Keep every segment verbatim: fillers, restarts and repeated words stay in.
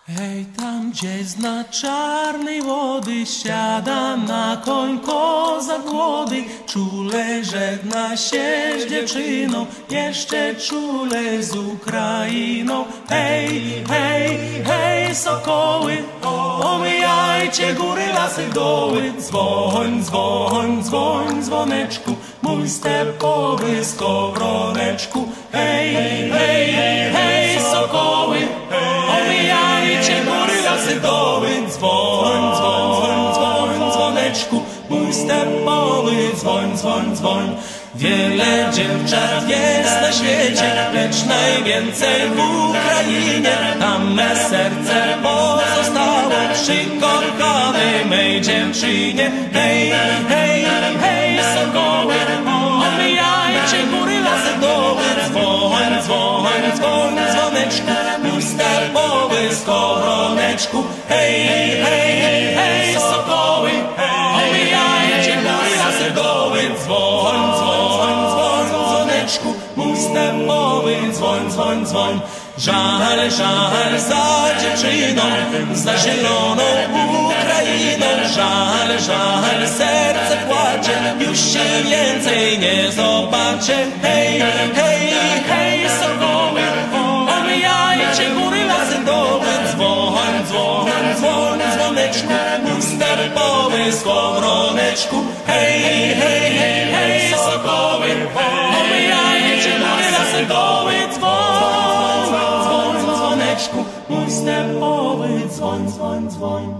Hej, tam gdzieś na czarnej wody siada na koń kozak młody. Czule żegna się z dziewczyną, jeszcze czule z Ukrainą. Hej, hej, hej, sokoły, omijajcie góry, lasy, doły. Dzwoń, dzwoń, dzwoń, dzwoneczku, mój stepowy skowroneczku. Hej, hej, hej, sokoły, omijajcie góry, lasy, doły. Dzwoń, dzwoń, dzwoń, dzwoneczku, mój stepowy, dzwoń, dzwoń, dzwoń. Wiele dziewczat jest na świecie, lecz najwięcej w Ukrainie. Tam me serce pozostało przy kochanej mej dziewczynie. Hej, hej, hej, sokoły, omijajcie góry, lasy, doły. Dzwoń, dzwoń, dzwoń, dzwoneczku, mój stepowy skowroneczku. Hej, hej, hej, sokoły, omijajcie góry, lasy, doły. Dzwoń, dzwoń, dzwoń, dzwoneczku, mój stepowy, dzwoń, dzwoń, dzwoń. Żal, żal za dziewczyną, za zieloną Ukrainą. Żal, żal, serce płacze, już się więcej nie zobaczę. Hej, hej, hej, sokoły, omijajcie góry, lasy, doły. Dzwoń, dzwoń, dzwoń, dzwoneczku, mój stepowy skowroneczku. Hej, hej, hej, sokoły, omijajcie góry, lasy, doły. Dzwoń, dzwoń, dzwoneczku, mój stepowy, dzwoń, dzwoń, dzwoń.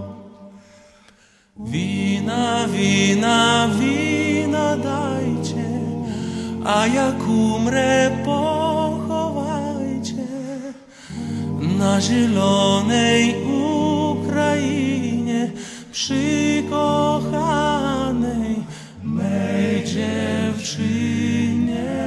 Wina, wina, wina dajcie, a jak umrę, pochowajcie na zielonej Ukrainie przy kochanej mej dziewczynie.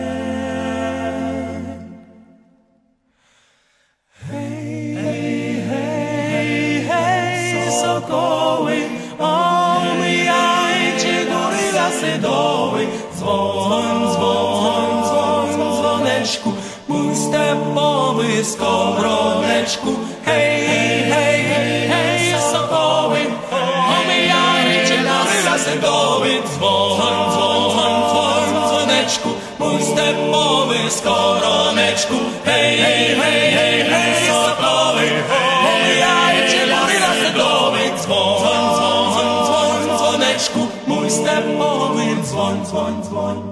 Hej, hej, hej, hej, sokoły, omijajcie góry, lasy, doły. Dzwoń, dzwoń, dzwoń, dzwoneczku, mój stepowy skowroneczku. Hej, hej, hej, sokoły, omijajcie góry, lasy, doły. Dzwoń, dzwoń, dzwoń, dzwoneczku, mój stepowy skowroneczku. Hej, hej, hej, hej, sokoły, omijajcie góry, lasy, doły. Dzwoń, dzwoń, dzwoń, dzwoneczku, mój stepowy, dzwoń, dzwoń, dzwoń.